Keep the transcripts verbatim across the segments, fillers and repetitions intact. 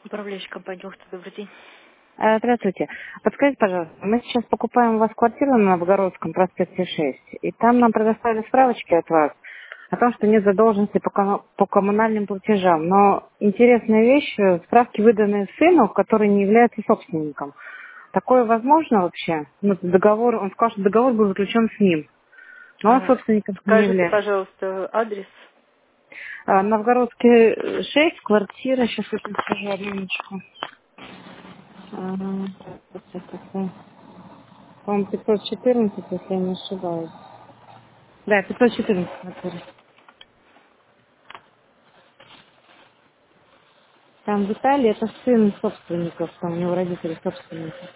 Управляющая компания «Ухта», добрый день. А, Здравствуйте. Подскажите, пожалуйста, мы сейчас покупаем у вас квартиру на Новгородском проспекте шесть, и там нам предоставили справочки от вас о том, что нет задолженности по, кону- по коммунальным платежам. Но интересная вещь, э, справки выданы сыну, который не является собственником. Такое возможно вообще? Ну, договор, он сказал, что договор был заключен с ним, но он А, собственником не Скажите, является. пожалуйста, адрес. А, Новгородский э, шесть, квартира, сейчас я вам скажу одну минуточку. Ага, так, так, так, так. По-моему, пятьсот четырнадцать, если я не ошибаюсь. Да, пятьсот четырнадцать квартира. Там в Италии это сын собственников, там у него родители собственники.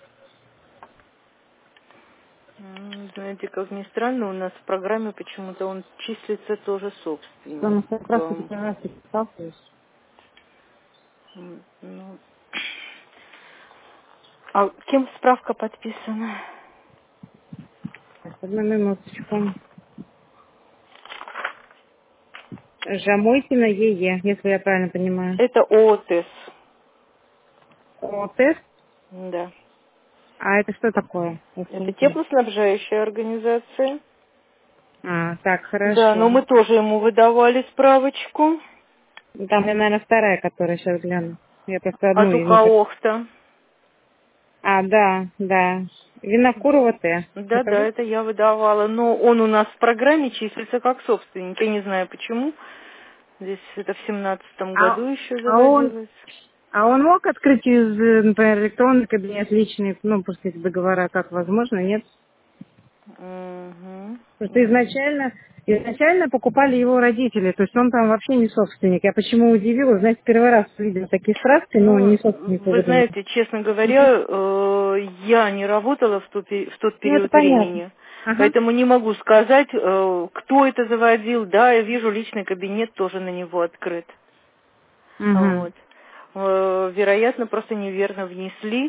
М, Знаете, как ни странно, у нас в программе почему-то он числится тоже Что мы как раз таки собственником. первый раз таки сталкиваюсь. М, Ну, а кем справка подписана? Так, одну минуточку. Жамойкина ЕЕ, если я правильно понимаю. Это ООТЭС. О, тест? Да. А это что такое? Это Расскажите. теплоснабжающая организация. А, так, Да, но хорошо. мы тоже ему выдавали справочку Там, наверное, вторая, которая сейчас гляну. Я просто одну от ему... так- УКОХТа. А, да, да. Винокурова Т. Да, Это да, вы? это я выдавала, но он у нас в программе числится как собственник. Я не знаю почему. Здесь это в семнадцатом А, году еще а он заводилось. А он мог открыть из, э, например, электронный кабинет личный, ну, после этих договора, как возможно, нет? Мгм, Потому что мгм. изначально, изначально покупали его родители, то есть он там вообще не собственник. Я почему удивилась, знаете, первый раз видела такие справки, но Ну, не собственнику вы выданы. знаете, честно Мгм. говоря, э, я не работала в тот, пе- в тот Ну, это период понятно. времени, Ага. поэтому не могу сказать, э, кто это заводил. Да, я вижу, личный кабинет тоже на него открыт. Угу. Вот. Э, Вероятно, просто неверно внесли.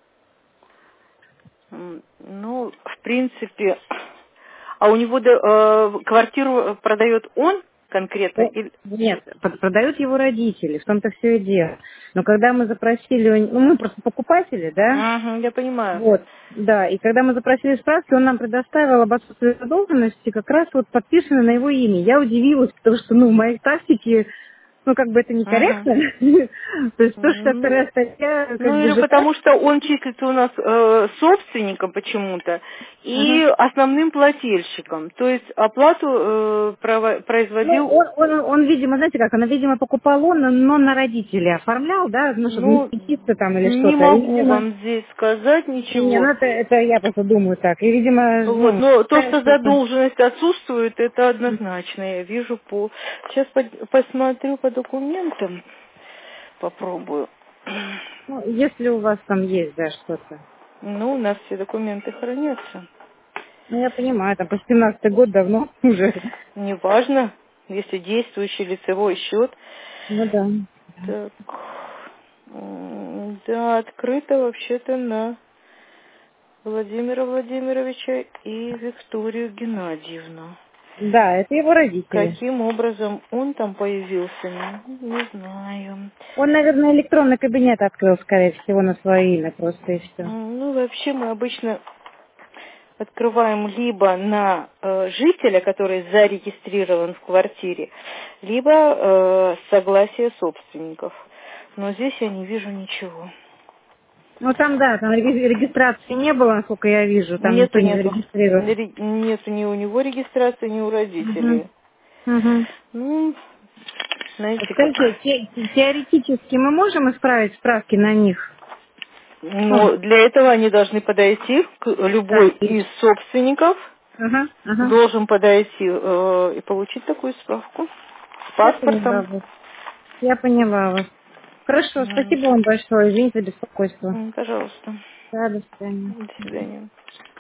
М, Ну, в принципе, а у него да, э, квартиру продает он конкретно? Ну, Или... нет, под- продают его родители, в том-то все и дело. Но когда мы запросили, у- ну, мы просто покупатели, да, Мгм, я понимаю. вот, да, и когда мы запросили справки, он нам предоставил об отсутствии задолженности как раз вот подписанное на его имя. Я удивилась, потому что, ну, в моей тактике, ну, как бы это Мгм. некорректно. То есть сто шестьдесят Ну, вторая статья, как ну, бы или же потому так. что он числится у нас э, собственником почему-то и Ага. основным плательщиком. То есть оплату э, прово- Ну, производил, он, он, он, видимо, знаете как, он, видимо, покупал он, но на родителей оформлял, да, ну, чтобы не ну, светиться там или не что-то. И, могу видимо, вам здесь сказать не, ну, ничего. это, это я просто думаю так. И, видимо, Вот, ну, но то, считаю, что что это... задолженность отсутствует, это однозначно. Я вижу по... Сейчас по- посмотрю по документам, попробую. Ну, если у вас там есть, да, что-то. Ну, у нас все документы хранятся. Ну, я понимаю, там по семнадцатый год давно уже. Неважно, если действующий лицевой счет. Ну да. Так, м, да, открыто вообще-то на Владимира Владимировича и Викторию Геннадьевну. Да, это его родители. Каким образом он там появился, не, не знаю. Он, наверное, электронный кабинет открыл, скорее всего, на свое имя просто и все. М, Ну, вообще мы обычно открываем либо на э, жителя, который зарегистрирован в квартире, либо э, согласие собственников. Но здесь я не вижу ничего. Ну там, да, там реги- регистрации не было, насколько я вижу, там никто Нету, не нету. зарегистрирован. Ре- Нету ни у него регистрации, ни у Угу. родителей. Угу. Ну, знаете как. Скажите, те- теоретически мы можем исправить справки на них? Ну, Но для этого они должны подойти, к- любой да, из есть. собственников Ага, ага. должен подойти э, и получить такую справку с Я поняла паспортом. вас. Я поняла вас. Хорошо, М, спасибо вам большое. Извините за беспокойство. м, Пожалуйста. Да, до свидания. До свидания.